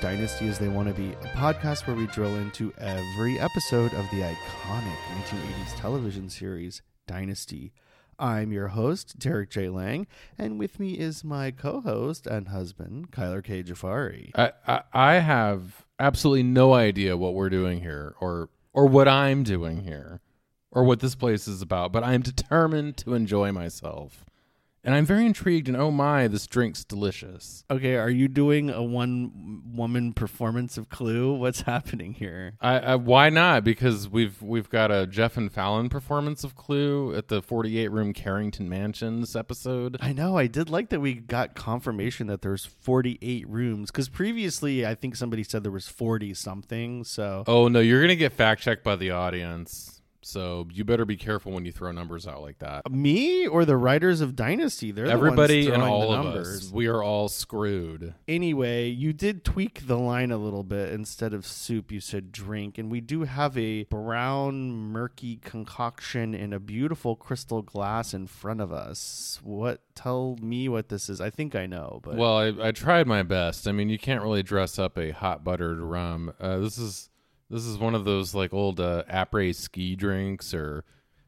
Dynasty as They Want to Be, a podcast where we drill into every episode of the iconic 1980s television series, Dynasty. I'm your host, Derek J. Lang, and with me is my co-host and husband, Kyler K. Jafari. I have absolutely no idea what we're doing here, or what I'm doing here, or what this place is about, but I'm determined to enjoy myself. And I'm very intrigued, and oh my, this drink's delicious. Okay, are you doing a one-woman performance of Clue? What's happening here? Why not? Because we've got a Jeff and Fallon performance of Clue at the 48-room Carrington Mansions episode. I know, I did like that we got confirmation that there's 48 rooms, because previously I think somebody said there was 40-something, so... Oh, no, you're going to get fact-checked by the audience. So you better be careful when you throw numbers out like that. Me or the writers of Dynasty? They're everybody the ones and all the of numbers. us. We are all screwed. Anyway, you did tweak the line a little bit. Instead of soup, you said drink. And we do have a brown, murky concoction in a beautiful crystal glass in front of us. Tell me what this is. I think I know. But well, I tried my best. I mean, you can't really dress up a hot buttered rum. This is one of those like old après ski drinks or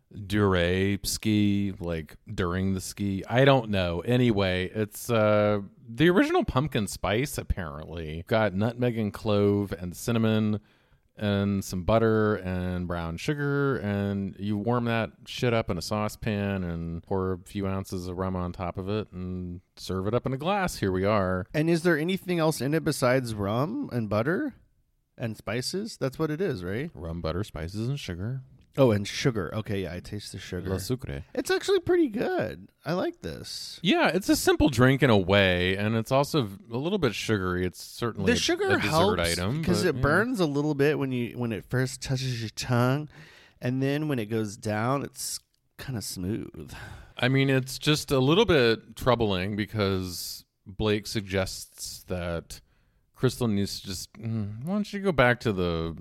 durée ski, like during the ski. I don't know. Anyway, it's the original pumpkin spice, apparently. Got nutmeg and clove and cinnamon and some butter and brown sugar. And you warm that shit up in a saucepan and pour a few ounces of rum on top of it and serve it up in a glass. Here we are. And is there anything else in it besides rum and butter? And spices? That's what it is, right? Rum, butter, spices, and sugar. Oh, and sugar. Okay, yeah, I taste the sugar. La sucre. It's actually pretty good. I like this. Yeah, it's a simple drink in a way, and it's also a little bit sugary. It's certainly the sugar a dessert helps item. Because but, it burns a little bit when it first touches your tongue, and then when it goes down, it's kind of smooth. I mean, it's just a little bit troubling because Blake suggests that Crystal needs to just, why don't you go back to the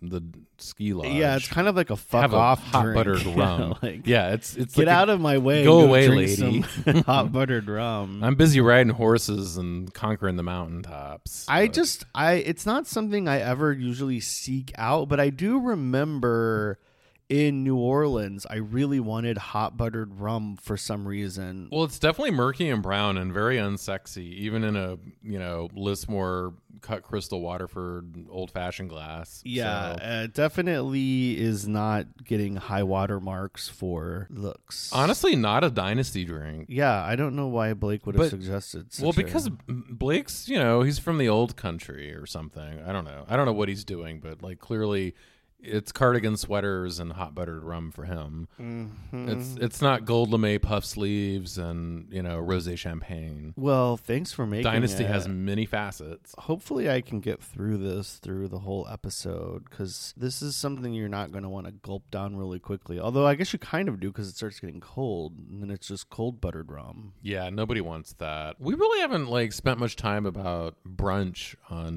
ski lodge? Yeah, it's kind of like a fuck have off a hot drink. buttered rum. It's get like out of my way. Go and away, drink lady. Some hot buttered rum. I'm busy riding horses and conquering the mountaintops. It's not something I ever usually seek out, but I do remember in New Orleans, I really wanted hot buttered rum for some reason. Well, it's definitely murky and brown and very unsexy, even in a, Lismore cut crystal Waterford old fashioned glass. Yeah, so. Definitely is not getting high water marks for looks. Honestly, not a Dynasty drink. Yeah, I don't know why Blake would have suggested. Because Blake's, he's from the old country or something. I don't know. I don't know what he's doing, but like clearly it's cardigan sweaters and hot buttered rum for him. Mm-hmm. It's not gold lame puff sleeves and rosé champagne. Well, thanks for making Dynasty has many facets. Hopefully, I can get through the whole episode because this is something you're not going to want to gulp down really quickly. Although I guess you kind of do because it starts getting cold and then it's just cold buttered rum. Yeah, nobody wants that. We really haven't spent much time about brunch on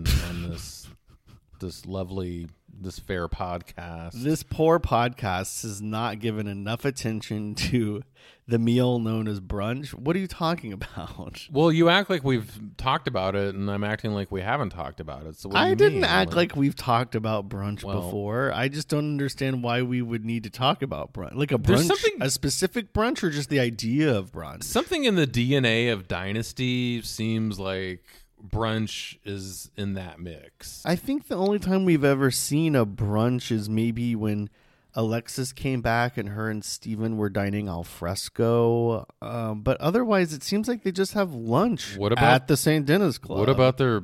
this lovely. This fair podcast. This poor podcast has not given enough attention to the meal known as brunch. What are you talking about? Well, you act like we've talked about it, and I'm acting like we haven't talked about it. So what do you didn't mean? act like we've talked about brunch before. I just don't understand why we would need to talk about brunch. Like a brunch, a specific brunch, or just the idea of brunch? Something in the DNA of Dynasty seems like brunch is in that mix. I think the only time we've ever seen a brunch is maybe when Alexis came back and her and Steven were dining al fresco. But otherwise, it seems like they just have lunch at the St. Denis Club. What about their,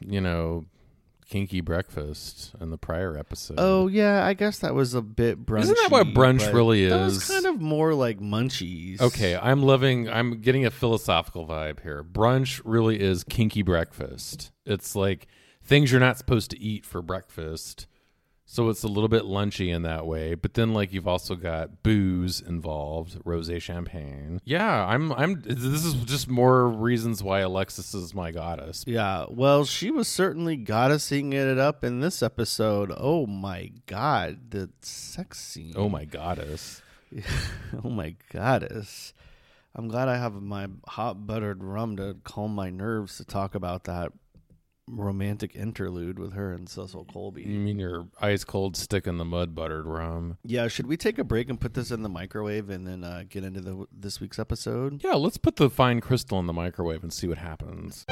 kinky breakfast in the prior episode? Oh, yeah, I guess that was a bit brunchy. Isn't that what brunch really is? That was kind of more like munchies. Okay, I'm getting a philosophical vibe here. Brunch really is kinky breakfast. It's like things you're not supposed to eat for breakfast. So it's a little bit lunchy in that way, but then you've also got booze involved, rosé champagne. Yeah, this is just more reasons why Alexis is my goddess. Yeah, well, she was certainly goddessing it up in this episode. Oh my god, the sex scene. Oh my goddess. Oh my goddess. I'm glad I have my hot buttered rum to calm my nerves to talk about that. romantic interlude with her and Cecil Colby. You mean your ice cold stick in the mud buttered rum? Yeah, should we take a break and put this in the microwave and then get into this week's episode? Yeah, let's put the fine crystal in the microwave and see what happens.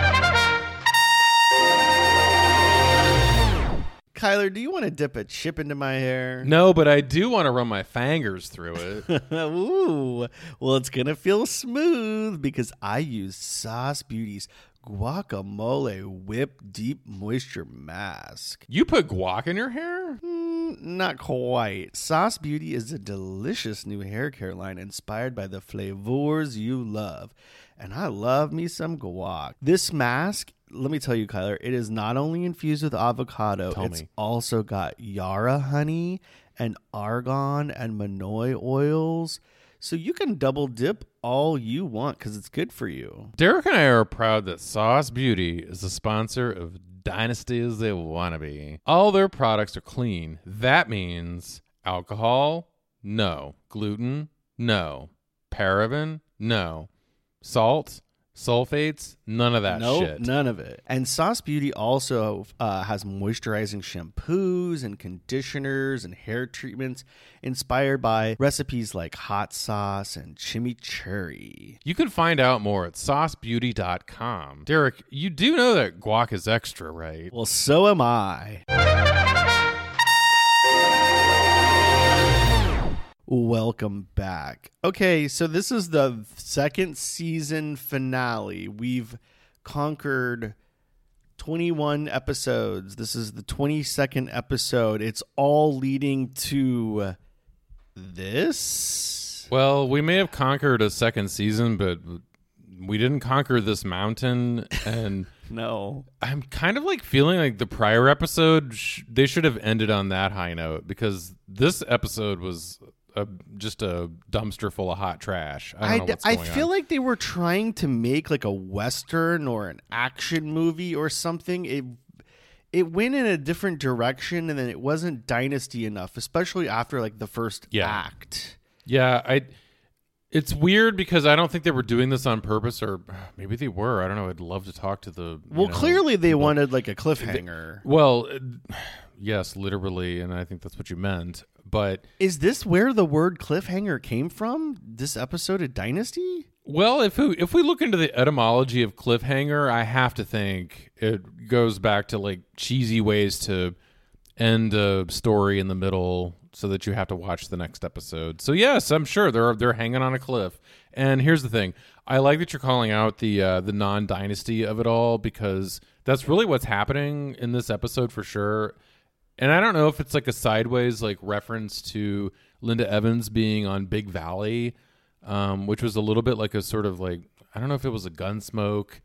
Kyler, do you want to dip a chip into my hair? No, but I do want to run my fingers through it. Ooh, well, it's going to feel smooth because I use Sauce Beauty's Guacamole Whip Deep Moisture Mask. You put guac in your hair? Not quite. Sauce Beauty is a delicious new hair care line inspired by the flavors you love. And I love me some guac. This mask, let me tell you, Kyler, it is not only infused with avocado, it's also got Yara honey and argan and Manoi oils. So you can double dip all you want because it's good for you. Derek and I are proud that Sauce Beauty is a sponsor of Dynasty as They Wanna Be. All their products are clean. That means alcohol? No. Gluten? No. Paraben? No. Salt? Sulfates? None of that shit. None of it. And Sauce Beauty also has moisturizing shampoos and conditioners and hair treatments inspired by recipes like hot sauce and chimichurri. You can find out more at saucebeauty.com. Derek, you do know that guac is extra, right? Well, so am I. Welcome back. Okay, so this is the second season finale. We've conquered 21 episodes. This is the 22nd episode. It's all leading to this. Well, we may have conquered a second season, but we didn't conquer this mountain. And no, I'm kind of like feeling like the prior episode, they should have ended on that high note because this episode was just a dumpster full of hot trash. I don't know what's going on. I feel like they were trying to make like a Western or an action movie or something. It went in a different direction, and then it wasn't Dynasty enough, especially after like the first act. Yeah, it's weird because I don't think they were doing this on purpose, or maybe they were. I don't know. I'd love to talk to the... clearly they wanted like a cliffhanger. Yes, literally, and I think that's what you meant. But is this where the word cliffhanger came from? This episode of Dynasty? Well, if we look into the etymology of cliffhanger, I have to think it goes back to like cheesy ways to end a story in the middle so that you have to watch the next episode. So yes, I'm sure they're hanging on a cliff. And here's the thing: I like that you're calling out the non-dynasty of it all because that's really what's happening in this episode for sure. And I don't know if it's like a sideways like reference to Linda Evans being on Big Valley, which was a little bit like a sort of like, I don't know if it was a Gunsmoke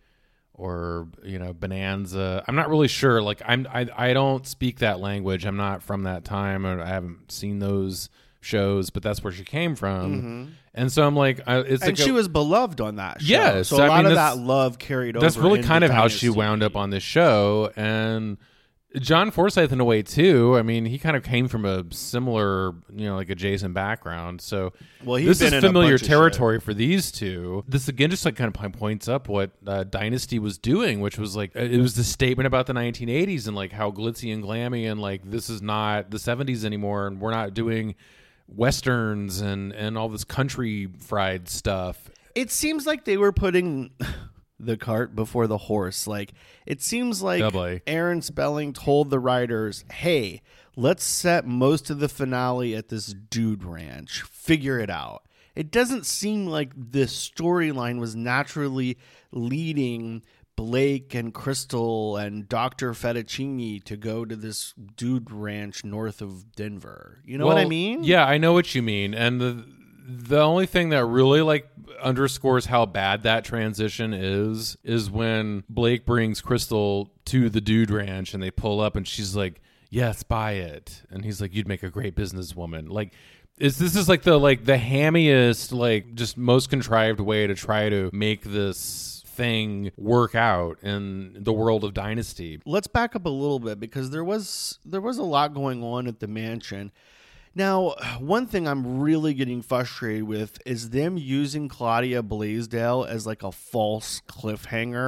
or, Bonanza. I'm not really sure. Like I don't speak that language. I'm not from that time, or I haven't seen those shows, but that's where she came from. Mm-hmm. And so I'm like, she was beloved on that show. Yes. So a lot of that love carried over. That's really kind of how Dynasty. she wound up on this show. And John Forsythe in a way too. I mean, he kind of came from a similar, like adjacent background. So this is familiar territory for these two. This again just like kind of points up what Dynasty was doing, which was like it was the statement about the 1980s and like how glitzy and glammy and like this is not the 70s anymore, and we're not doing westerns and all this country fried stuff. It seems like they were putting the cart before the horse. Like it seems like Aaron Spelling told the writers, hey, let's set most of the finale at this dude ranch, figure it out. It doesn't seem like this storyline was naturally leading Blake and Crystal and Dr. Fettuccine to go to this dude ranch north of Denver. You know what I mean? Yeah, I know what you mean. And the only thing that really like underscores how bad that transition is when Blake brings Crystal to the dude ranch and they pull up and she's like, yes, buy it. And he's like, you'd make a great businesswoman. Like, this is like the hammiest, like just most contrived way to try to make this thing work out in the world of Dynasty. Let's back up a little bit because there was a lot going on at the mansion. Now, one thing I'm really getting frustrated with is them using Claudia Blaisdell as like a false cliffhanger.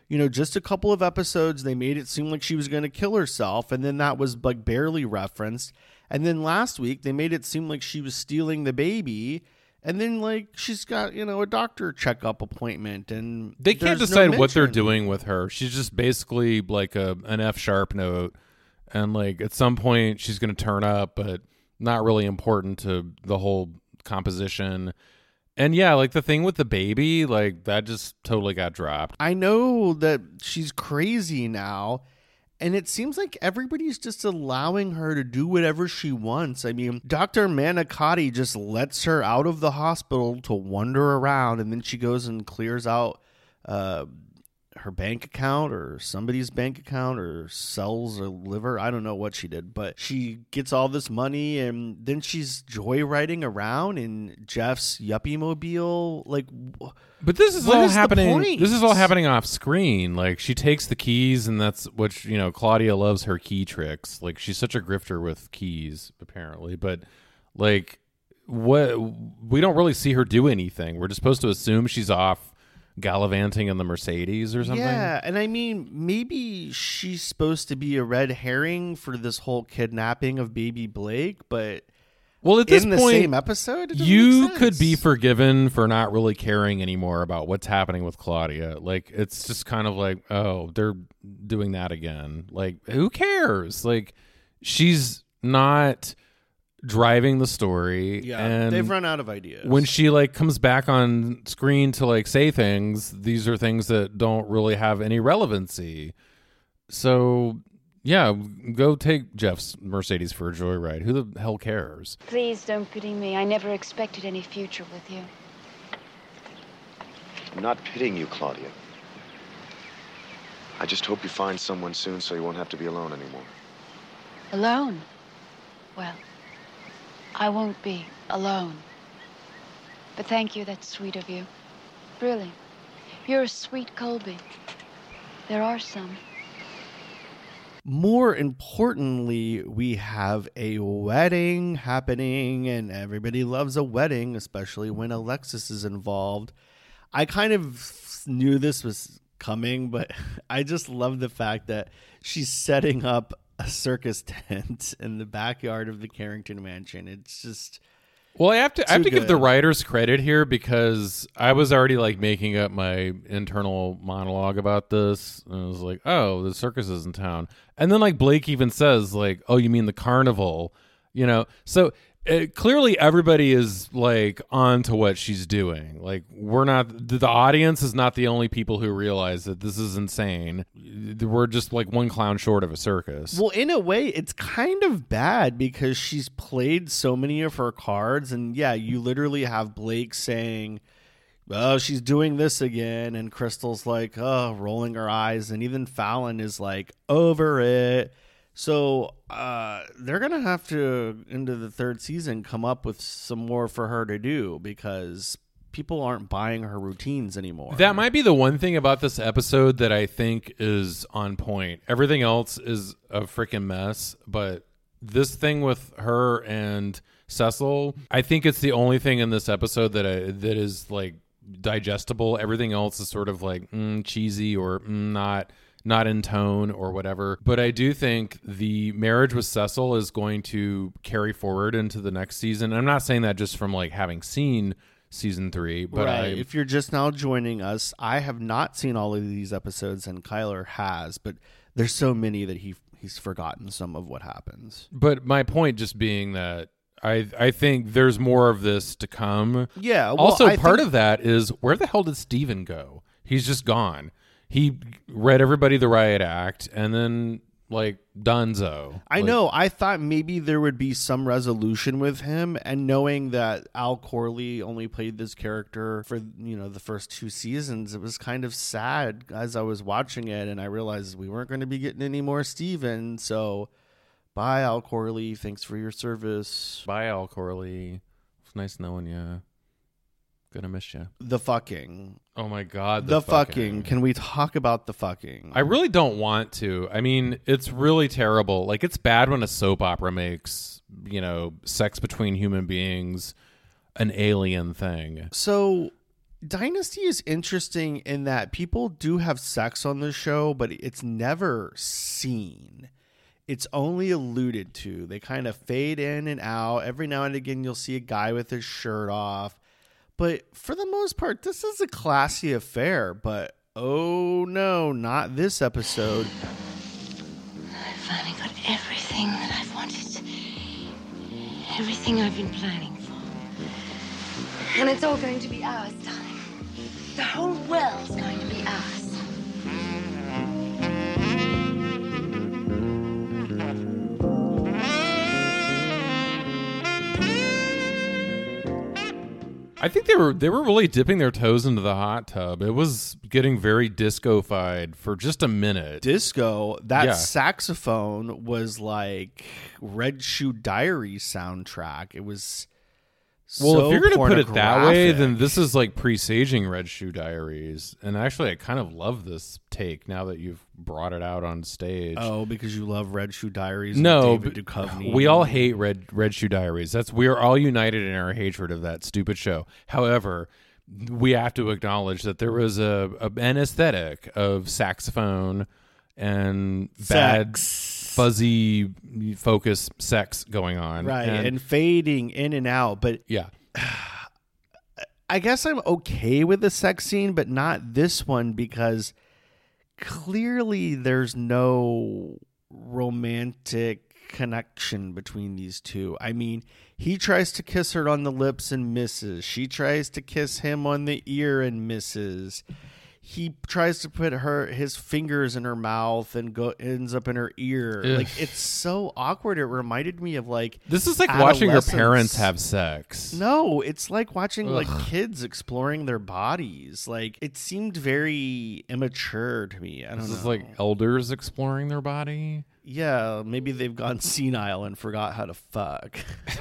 just a couple of episodes, they made it seem like she was going to kill herself, and then that was like barely referenced. And then last week, they made it seem like she was stealing the baby, and then like she's got a doctor checkup appointment, and they can't there's decide no what they're mention. doing with her. She's just basically like an F sharp note, and like at some point she's going to turn up, but not really important to the whole composition. And yeah, like the thing with the baby, like that just totally got dropped. I know that she's crazy now, and it seems like everybody's just allowing her to do whatever she wants. I mean, Dr. Manicotti just lets her out of the hospital to wander around, and then she goes and clears out her bank account or somebody's bank account, or sells a liver. I don't know what she did, but she gets all this money, and then she's joyriding around in Jeff's yuppie mobile. Like, but this is what all is the happening. point? This is all happening off screen. Like she takes the keys, and that's what Claudia loves her key tricks. Like she's such a grifter with keys, apparently. But like, what we don't really see her do anything. We're just supposed to assume she's off gallivanting in the Mercedes or something. Yeah, and I mean, maybe she's supposed to be a red herring for this whole kidnapping of baby Blake, but well, at this in the point, same episode, it doesn't you make sense. could be forgiven for not really caring anymore about what's happening with Claudia. Like, it's just kind of like, oh, they're doing that again. Like, who cares? Like, she's not driving the story. Yeah, and they've run out of ideas. when she like comes back on screen to like say things, these are things that don't really have any relevancy. So yeah, go take Jeff's Mercedes for a joyride. Who the hell cares? Please don't pity me. I never expected any future with you. I'm not pitying you, Claudia. I just hope you find someone soon so you won't have to be alone anymore. Alone? Well, I won't be alone. But thank you, that's sweet of you. Really. You're a sweet Colby. There are some. More importantly, we have a wedding happening, and everybody loves a wedding, especially when Alexis is involved. I kind of knew this was coming, but I just love the fact that she's setting up a circus tent in the backyard of the Carrington mansion. It's just... Well, I have to give the good. writers credit here, because I was already like making up my internal monologue about this, and I was like, "Oh, the circus is in town," and then like Blake even says, like, "Oh, you mean the carnival?" So clearly everybody is like on to what she's doing. Like, we're not, the audience is not the only people who realize that this is insane. We're just like one clown short of a circus. Well, in a way, it's kind of bad because she's played so many of her cards. And yeah, you literally have Blake saying, oh, she's doing this again. And Crystal's like, oh, rolling her eyes. And even Fallon is like, over it. So they're going to have to, into the third season, come up with some more for her to do, because people aren't buying her routines anymore. That might be the one thing about this episode that I think is on point. Everything else is a freaking mess, but this thing with her and Cecil, I think it's the only thing in this episode that is like digestible. Everything else is sort of like cheesy or not in tone or whatever. But I do think the marriage with Cecil is going to carry forward into the next season. I'm not saying that just from like having seen season 3, but right. If you're just now joining us, I have not seen all of these episodes, and Kyler has, but there's so many that he's forgotten some of what happens. But my point just being that I think there's more of this to come. Yeah. Well, Also, part of that is, where the hell did Steven go? He's just gone. He read everybody the riot act, and then like Dunzo. I know. I thought maybe there would be some resolution with him, and knowing that Al Corley only played this character for the first 2 seasons, it was kind of sad as I was watching it, and I realized we weren't going to be getting any more Steven. So, bye, Al Corley. Thanks for your service. Bye, Al Corley. It's nice knowing you. Gonna miss you. The fucking. Oh my god. The fucking. Can we talk about the fucking? I really don't want to. I mean, it's really terrible. Like, it's bad when a soap opera makes, sex between human beings an alien thing. So, Dynasty is interesting in that people do have sex on the show, but it's never seen. It's only alluded to. They kind of fade in and out. Every now and again, you'll see a guy with his shirt off. But for the most part, this is a classy affair. But oh no, not this episode. I finally got everything that I've wanted. Everything I've been planning for. And it's all going to be ours, darling. The whole world's going to be ours. I think they were really dipping their toes into the hot tub. It was getting very disco-fied for just a minute. Disco, that Yeah. saxophone was like Red Shoe Diary soundtrack. It was Well, so if you're going to put it that way, pornographic. then this is like presaging Red Shoe Diaries. And actually, I kind of love this take now that you've brought it out on stage. Oh, because you love Red Shoe Diaries. No, and David Duchovny. we all hate Red Shoe Diaries. We are all united in our hatred of that stupid show. However, we have to acknowledge that there was an aesthetic of saxophone and bad fuzzy focus sex going on, right, and fading in and out. But yeah, I guess I'm okay with the sex scene, but not this one because clearly there's no romantic connection between these two. I mean, he tries to kiss her on the lips and misses. She tries to kiss him on the ear and misses. He tries to put his fingers in her mouth and ends up in her ear. Ugh. Like, it's so awkward. It reminded me of like this is like watching your adolescence. parents have sex. No, it's like watching like Ugh. kids exploring their bodies. Like, it seemed very immature to me. I don't know. This is like elders exploring their body. Yeah, maybe they've gone senile and forgot how to fuck.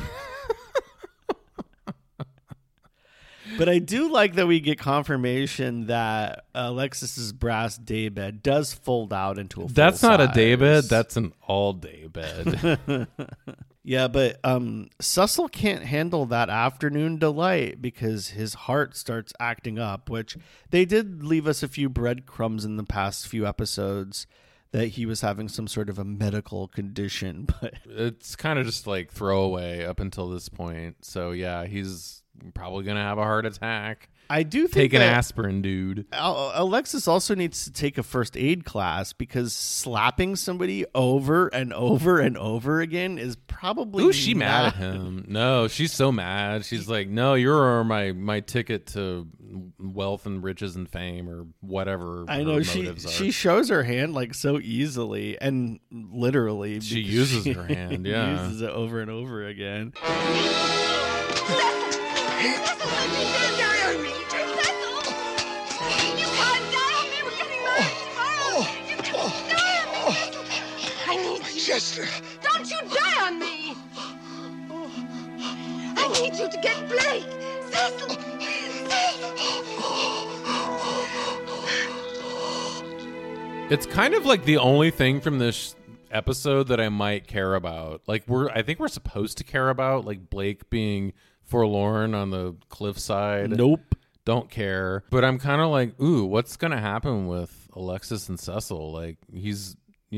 But I do like that we get confirmation that Alexis's brass daybed does fold out into a full That's not a size. daybed. That's an all-day bed. Yeah, but Cecil can't handle that afternoon delight because his heart starts acting up, which they did leave us a few breadcrumbs in the past few episodes that he was having some sort of a medical condition. But It's kind of just like throwaway up until this point. So yeah, he's probably gonna have a heart attack. I do think Take an that aspirin, dude. Alexis also needs to take a first aid class because slapping somebody over and over and over again is probably Ooh, she mad not- at him. No, she's so mad. She's like, no, you're my ticket to wealth and riches and fame or whatever. I her know motives she are. shows her hand like so easily and literally. She because uses she her hand, yeah. uses it over and over again. Chester. Don't you die on me! I need you to get Blake! Cecil! It's kind of like the only thing from this episode that I might care about. Like I think we're supposed to care about like Blake being forlorn on the cliffside. Nope. Don't care. But I'm kind of like, ooh, what's going to happen with Alexis and Cecil? Like he's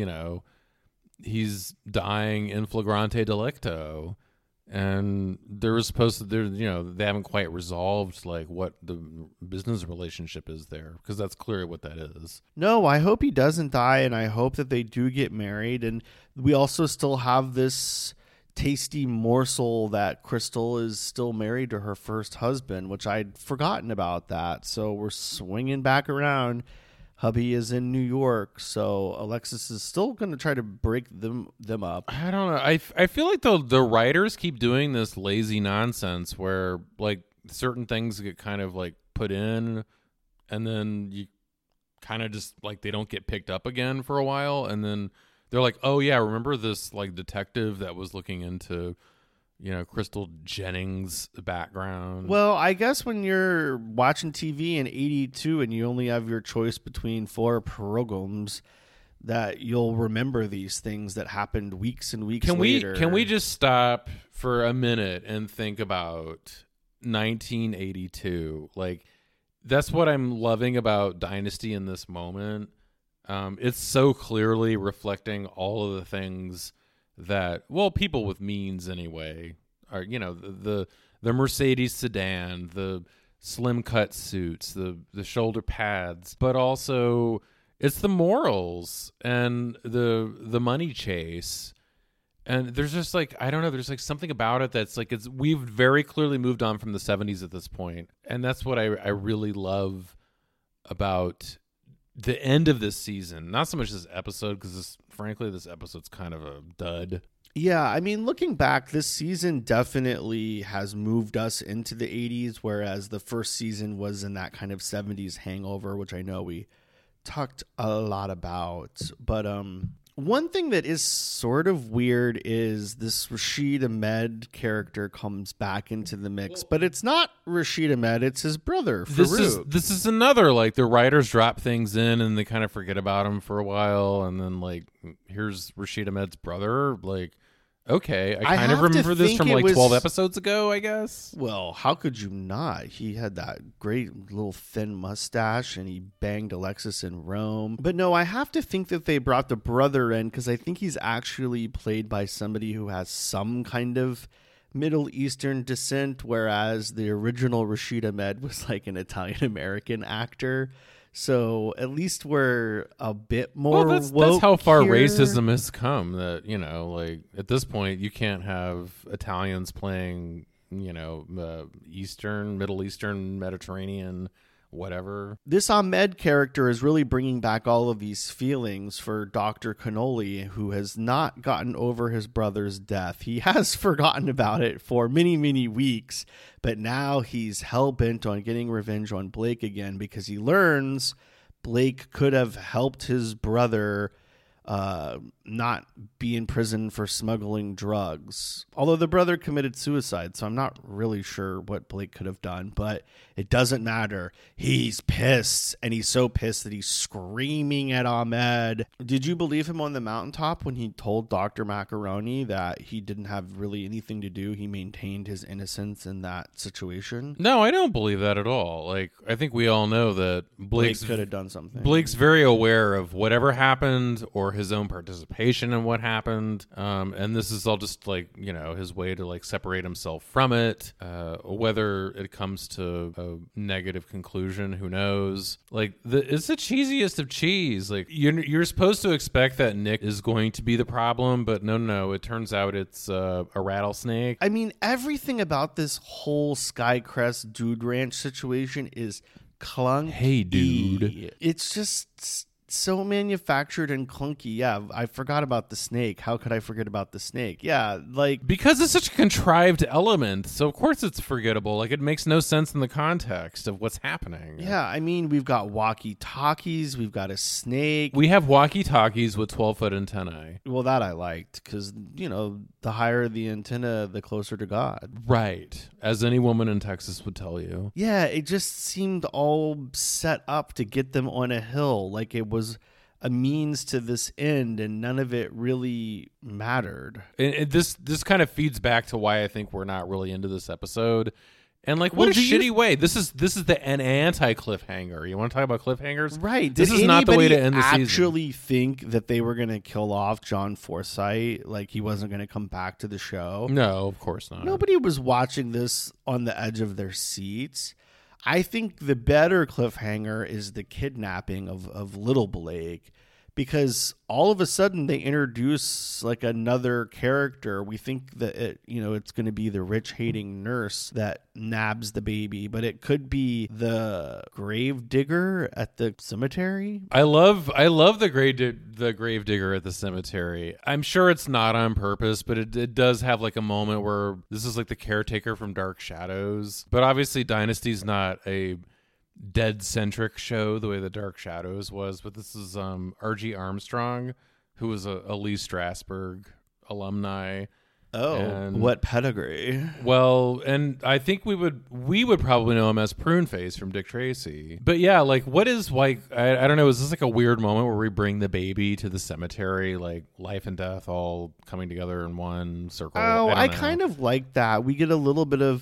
dying in flagrante delicto. And they haven't quite resolved like what the business relationship is there, because that's clearly what that is. No, I hope he doesn't die, and I hope that they do get married. And we also still have this tasty morsel that Crystal is still married to her first husband, which I'd forgotten about that. So we're swinging back around. Hubby is in New York, so Alexis is still going to try to break them up. I don't know. I feel like the writers keep doing this lazy nonsense where like certain things get kind of like put in, and then you kind of just like they don't get picked up again for a while, and then they're like, oh yeah, remember this like detective that was looking into Crystal Jennings' background. Well, I guess when you're watching TV in 82 and you only have your choice between 4 programs, that you'll remember these things that happened weeks and weeks later. Can we just stop for a minute and think about 1982? Like that's what I'm loving about Dynasty in this moment. It's so clearly reflecting all of the things that, well, people with means anyway, are, you know, the Mercedes sedan, the slim cut suits, the shoulder pads, but also it's the morals and the money chase. And there's just like, I don't know, there's like something about it that's like, we've very clearly moved on from the 70s at this point. And that's what I really love about the end of this season. Not so much this episode, because frankly, this episode's kind of a dud. Yeah, I mean, looking back, this season definitely has moved us into the 80s, whereas the first season was in that kind of 70s hangover, which I know we talked a lot about. But one thing that is sort of weird is this Rashid Ahmed character comes back into the mix, but it's not Rashid Ahmed, it's his brother, Farouk. This is another, like, the writers drop things in and they kind of forget about him for a while, and then, like, here's Rashid Ahmed's brother. Like, okay, I kind of remember this from, like, 12 episodes ago, I guess. Well, how could you not? He had that great little thin mustache, and he banged Alexis in Rome. But no, I have to think that they brought the brother in, because I think he's actually played by somebody who has some kind of Middle Eastern descent, whereas the original Rashid Ahmed was like an Italian-American actor. So at least we're a bit more that's woke how far here. racism has come, that, you know, like, at this point you can't have Italians playing, you know, Middle Eastern, Mediterranean, whatever. This Ahmed character is really bringing back all of these feelings for Dr. Cannoli, who has not gotten over his brother's death. He has forgotten about it for many, many weeks, but now he's hell-bent on getting revenge on Blake again, because he learns Blake could have helped his brother not be in prison for smuggling drugs. Although the brother committed suicide, so I'm not really sure what Blake could have done, but it doesn't matter. He's pissed, and he's so pissed that he's screaming at Ahmed. Did you believe him on the mountaintop when he told Dr. Macaroni that he didn't have really anything to do? He maintained his innocence in that situation? No, I don't believe that at all. Like, I think we all know that Blake could have done something. Blake's very aware of whatever happened, or his own participation in what happened, and this is all just, like, you know, his way to, like, separate himself from it. Whether it comes to a negative conclusion, who knows? Like, it's the cheesiest of cheese. Like, you're supposed to expect that Nick is going to be the problem, but no, it turns out it's a rattlesnake. I mean, everything about this whole Skycrest Dude Ranch situation is clunky. Hey, dude. It's just so manufactured and clunky. Yeah, I forgot about the snake. How could I forget about the snake? Yeah, like, because it's such a contrived element, so of course it's forgettable. Like, it makes no sense in the context of what's happening. Yeah, I mean, we've got walkie-talkies, we've got a snake. We have walkie-talkies with 12-foot antennae. Well, that I liked, because, you know, the higher the antenna, the closer to God. Right, as any woman in Texas would tell you. Yeah, it just seemed all set up to get them on a hill, like it was a means to this end, and none of it really mattered. And this kind of feeds back to why I think we're not really into this episode. And, like, what a shitty way. This is an anti-cliffhanger. You want to talk about cliffhangers? Right. This is not the way to end the season. Actually think that they were going to kill off John Forsythe, like he wasn't going to come back to the show? No, of course not. Nobody was watching this on the edge of their seats. I think the better cliffhanger is the kidnapping of Little Blake, because all of a sudden they introduce, like, another character. We think that it's going to be the rich hating nurse that nabs the baby, but it could be the grave digger at the cemetery. I love the grave digger at the cemetery. I'm sure it's not on purpose, but it does have, like, a moment where this is like the caretaker from Dark Shadows. But obviously Dynasty's not a dead-centric show the way the Dark Shadows was, but this is R.G. Armstrong, who was a Lee Strasberg alumni. Oh, and what pedigree? Well, and I think we would probably know him as Pruneface from Dick Tracy. But yeah, like, what is, like, I don't know, is this like a weird moment where we bring the baby to the cemetery, like life and death all coming together in one circle? Oh, I kind of like that. We get a little bit of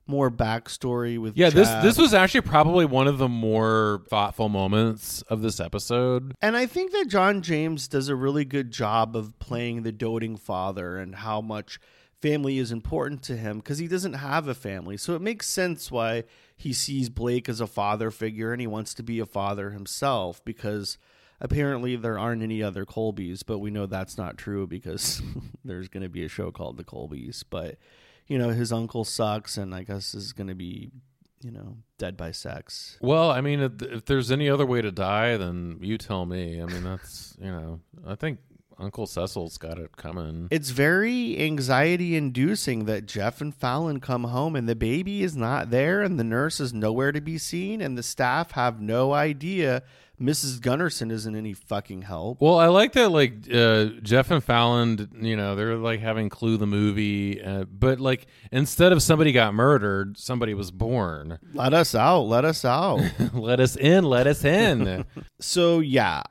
more backstory with Yeah, Jeff. this was actually probably one of the more thoughtful moments of this episode. And I think that John James does a really good job of playing the doting father and how much family is important to him because he doesn't have a family. So it makes sense why he sees Blake as a father figure and he wants to be a father himself because apparently there aren't any other Colbys, but we know that's not true because there's going to be a show called The Colbys. But, you know, his uncle sucks and I guess is going to be, you know, dead by sex. Well, I mean, if there's any other way to die, then you tell me. I mean, that's, you know, I think Uncle Cecil's got it coming. It's very anxiety inducing that Jeff and Fallon come home and the baby is not there and the nurse is nowhere to be seen and the staff have no idea Mrs. Gunnarsson isn't any fucking help. Well, I like that, like, Jeff and Fallon, you know, they're like having Clue the movie, but like instead of somebody got murdered, somebody was born. Let us out. Let us out. Let us in. Let us in. So, yeah,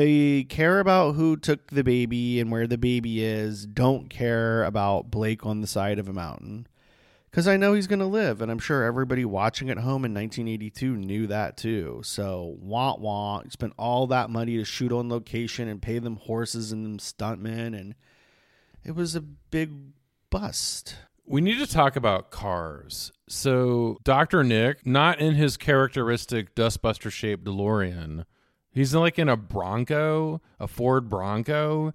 I care about who took the baby and where the baby is. Don't care about Blake on the side of a mountain. Because I know he's going to live, and I'm sure everybody watching at home in 1982 knew that too. So, wah. Spent all that money to shoot on location and pay them horses and them stuntmen, and it was a big bust. We need to talk about cars. So, Dr. Nick, not in his characteristic dustbuster-shaped DeLorean. He's like in a Bronco, a Ford Bronco.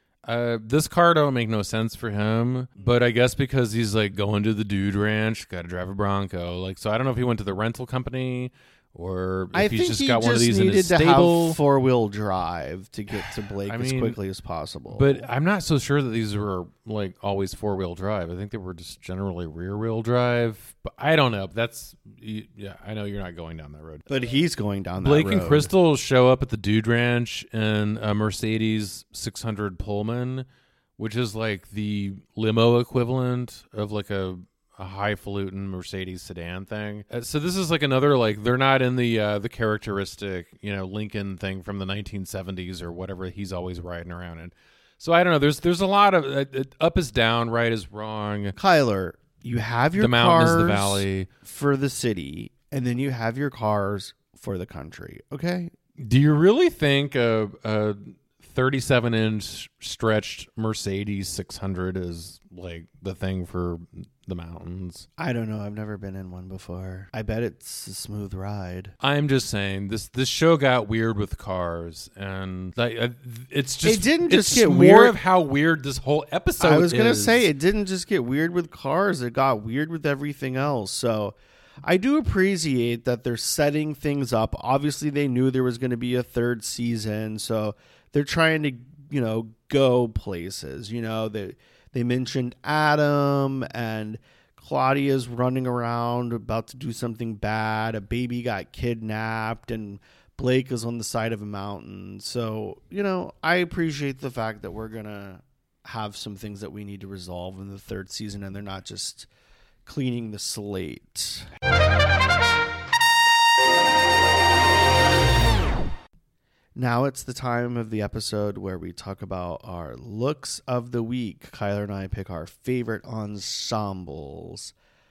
This car don't make no sense for him, but I guess because he's like going to the dude ranch, got to drive a Bronco. Like, so I don't know if he went to the rental company or if he's just got one of these in his stable. Needed to have four-wheel drive to get to Blake as quickly as possible. But I'm not so sure that these were like always four-wheel drive. I think they were just generally rear-wheel drive. But I don't know. Yeah, I know you're not going down that road. But he's going down that Blake road. and Crystal show up at the Dude Ranch in a Mercedes 600 Pullman, which is like the limo equivalent of like a highfalutin Mercedes sedan thing. So this is like another, like, they're not in the characteristic, you know, Lincoln thing from the 1970s or whatever he's always riding around in. So I don't know. There's a lot of up is down, right is wrong. Kyler, you have your the mountain cars is the valley for the city, and then you have your cars for the country. Okay. Do you really think a 37-inch stretched Mercedes 600 is like the thing for the mountains? I don't know. I've never been in one before. I bet it's a smooth ride. I'm just saying this show got weird with cars, and it's just it didn't just it's get more weird of how weird this whole episode. I was gonna is. say it didn't just get weird with cars. It got weird with everything else. So I do appreciate that they're setting things up. Obviously, they knew there was going to be a third season, so they're trying to, you know, go places. You know, they mentioned Adam and Claudia's running around about to do something bad. A baby got kidnapped and Blake is on the side of a mountain. So, you know, I appreciate the fact that we're going to have some things that we need to resolve in the third season and they're not just cleaning the slate. Now it's the time of the episode where we talk about our looks of the week. Kyler and I pick our favorite ensembles.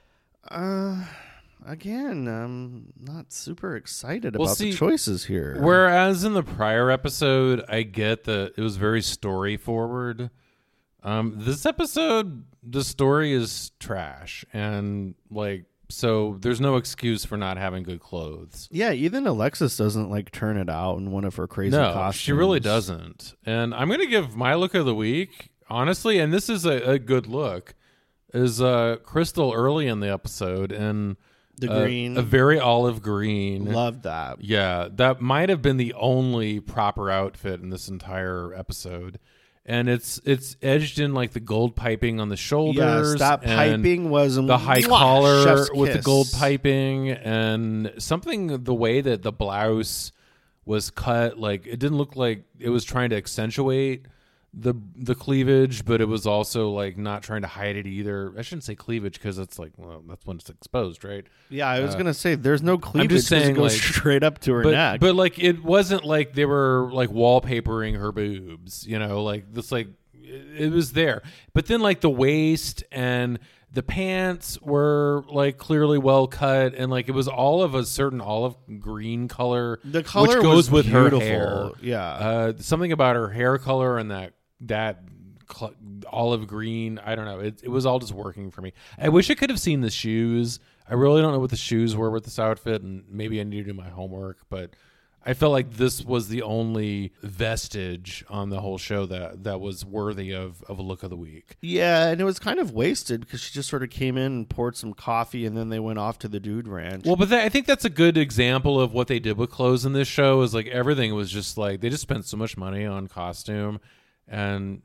Again, I'm not super excited about the choices here. Whereas in the prior episode, I get that it was very story forward. This episode, the story is trash, and like, so there's no excuse for not having good clothes. Yeah, even Alexis doesn't like turn it out in one of her crazy costumes. She really doesn't. And I'm going to give my look of the week, honestly, and this is a good look, is Crystal early in the episode and the green, a very olive green. Loved that. Yeah, that might have been the only proper outfit in this entire episode. And it's edged in like the gold piping on the shoulders. Yes, that piping was the high collar with the kiss. gold piping, and something the way that the blouse was cut, like it didn't look like it was trying to accentuate the cleavage, but it was also like not trying to hide it either. I shouldn't say cleavage because it's like, well, that's when it's exposed, right? Yeah, I was gonna say there's no cleavage. I'm just saying, it goes like, straight up to her neck. But like it wasn't like they were like wallpapering her boobs, you know, like this, like it was there. But then like the waist and The pants were like clearly well cut, and like it was all of a certain olive green color. The color which goes was with her beautiful. hair. Yeah. Something about her hair color and that olive green. I don't know. It was all just working for me. I wish I could have seen the shoes. I really don't know what the shoes were with this outfit, and maybe I need to do my homework, but I felt like this was the only vestige on the whole show that was worthy of a look of the week. Yeah, and it was kind of wasted because she just sort of came in and poured some coffee, and then they went off to the Dude Ranch. Well, but I think that's a good example of what they did with clothes in this show. Is like everything was just like they just spent so much money on costume, and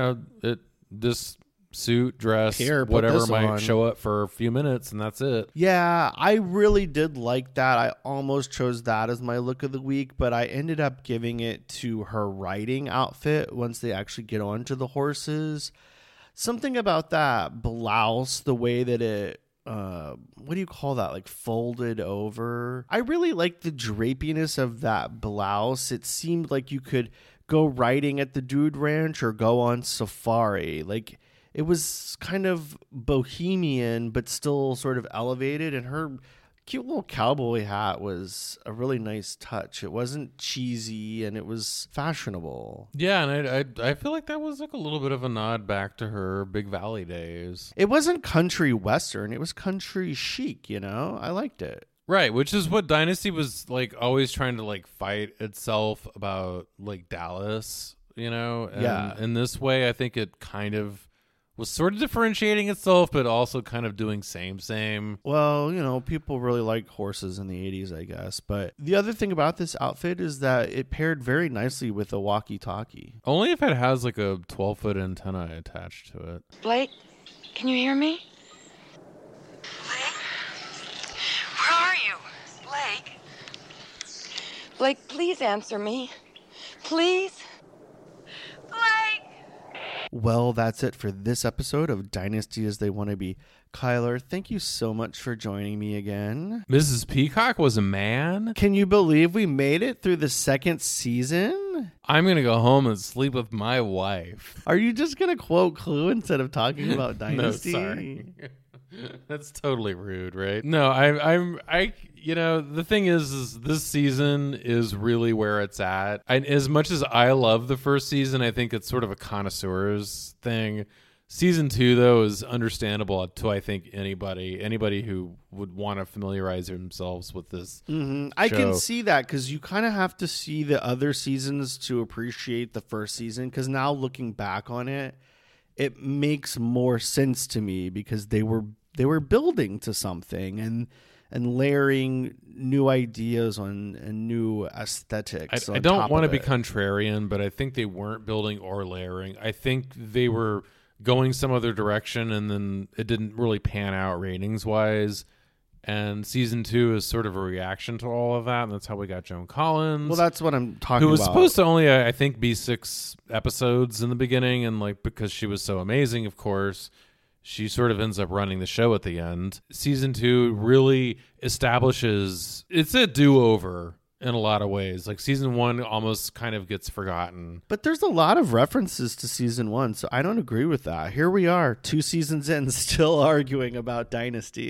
this suit, dress, Here, put whatever this might on. show up for a few minutes, and that's it. Yeah, I really did like that. I almost chose that as my look of the week, but I ended up giving it to her riding outfit once they actually get onto the horses. Something about that blouse, the way that it, what do you call that? Like folded over. I really like the drapiness of that blouse. It seemed like you could go riding at the Dude Ranch or go on safari. Like, it was kind of bohemian, but still sort of elevated. And her cute little cowboy hat was a really nice touch. It wasn't cheesy, and it was fashionable. Yeah, and I feel like that was like a little bit of a nod back to her Big Valley days. It wasn't country western. It was country chic, you know? I liked it. Right, which is what Dynasty was like always trying to like fight itself about, like Dallas, you know? And Yeah. in this way, I think it kind of was sort of differentiating itself, but also kind of doing same. Well, you know, people really like horses in the 80s, I guess. But the other thing about this outfit is that it paired very nicely with a walkie-talkie. Only if it has like a 12-foot antenna attached to it. Blake, can you hear me? Blake? Where are you? Blake? Blake, please answer me. Please? Blake! Well, that's it for this episode of Dynasty as They Want to Be. Kyler, thank you so much for joining me again. Mrs. Peacock was a man? Can you believe we made it through the second season? I'm going to go home and sleep with my wife. Are you just going to quote Clue instead of talking about Dynasty? No, sorry. That's totally rude, right? No, I you know, the thing is this season is really where it's at. As much as I love the first season, I think it's sort of a connoisseur's thing. Season 2, though, is understandable to, I think, anybody who would want to familiarize themselves with this I show. can see that because you kind of have to see the other seasons to appreciate the first season, because now looking back on it, it makes more sense to me because they were building to something and layering new ideas on and new aesthetics. I don't want to be contrarian, but I think they weren't building or layering. I think they were going some other direction, and then it didn't really pan out ratings wise. And season 2 is sort of a reaction to all of that, and that's how we got Joan Collins. Well, that's what I'm talking about. Who was supposed to only, I think, be 6 episodes in the beginning, and like because she was so amazing, of course, she sort of ends up running the show at the end. Season 2 really establishes it's a do-over in a lot of ways. Like season 1 almost kind of gets forgotten. But there's a lot of references to season 1, so I don't agree with that. Here we are, 2 seasons in, still arguing about Dynasty.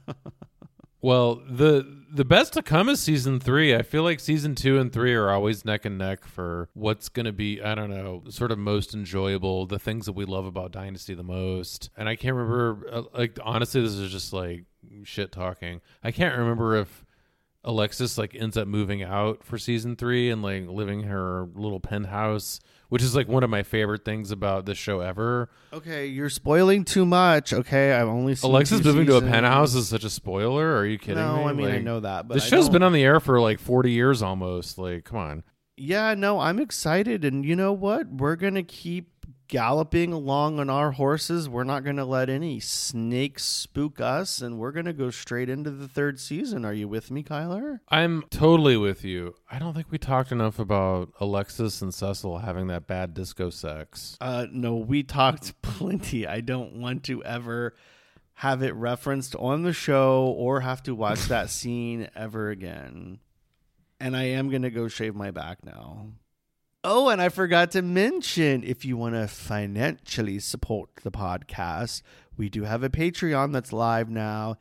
Well, the best to come is season 3. I feel like season 2 and 3 are always neck and neck for what's going to be, I don't know, sort of most enjoyable, the things that we love about Dynasty the most. And I can't remember, like, honestly, this is just like shit talking. I can't remember if Alexis like ends up moving out for season 3 and like living her little penthouse, which is like one of my favorite things about this show ever. Okay, you're spoiling too much. Okay, I've only seen Alexis 2 moving to a seasons. penthouse is such a spoiler. Are you kidding me? No, I mean, I Like, know that, but this I show's don't- been on the air for like 40 years almost. Like, come on. Yeah, no, I'm excited, and you know what? We're gonna keep galloping along on our horses. We're not gonna let any snakes spook us, and we're gonna go straight into the 3rd season. Are you with me, Kyler? I'm totally with you. I don't think we talked enough about Alexis and Cecil having that bad disco sex. No, we talked plenty. I don't want to ever have it referenced on the show or have to watch that scene ever again. And I am going to go shave my back now. Oh, and I forgot to mention, if you want to financially support the podcast, We do have a Patreon that's live now,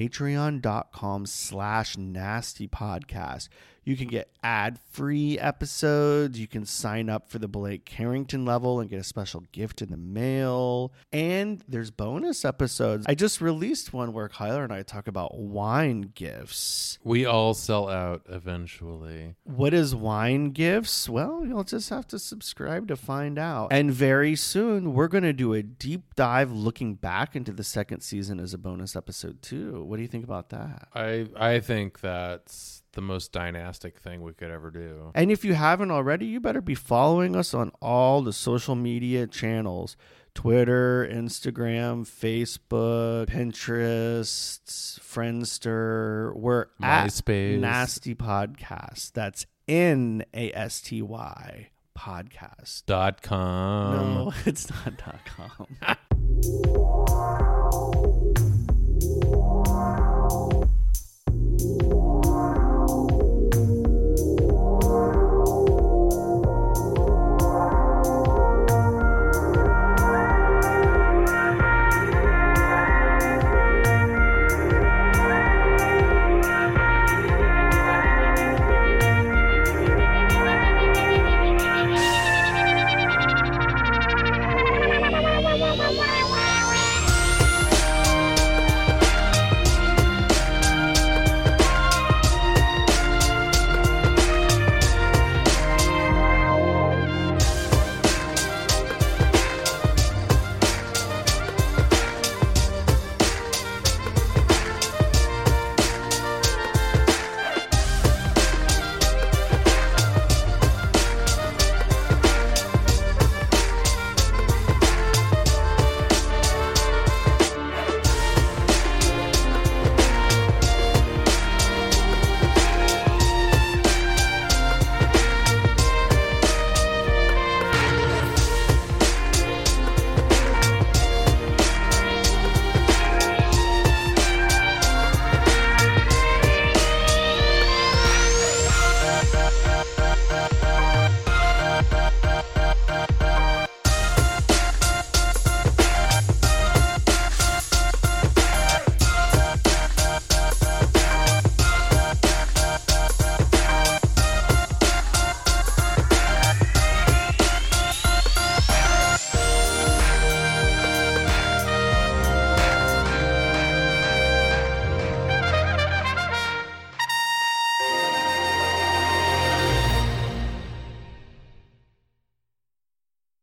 patreon.com/nastypodcast. You can get ad-free episodes. You can sign up for the Blake Carrington level and get a special gift in the mail. And there's bonus episodes. I just released one where Kyler and I talk about wine gifts. We all sell out eventually. What is wine gifts? Well, you'll just have to subscribe to find out. And very soon, we're going to do a deep dive looking back into the second season as a bonus episode too. What do you think about that? I think that's the most dynastic thing we could ever do. And if you haven't already, you better be following us on all the social media channels. Twitter, Instagram, Facebook, Pinterest, Friendster. We're MySpace. at Nasty Podcast. That's NASTY podcast. .com. No, it's not .com.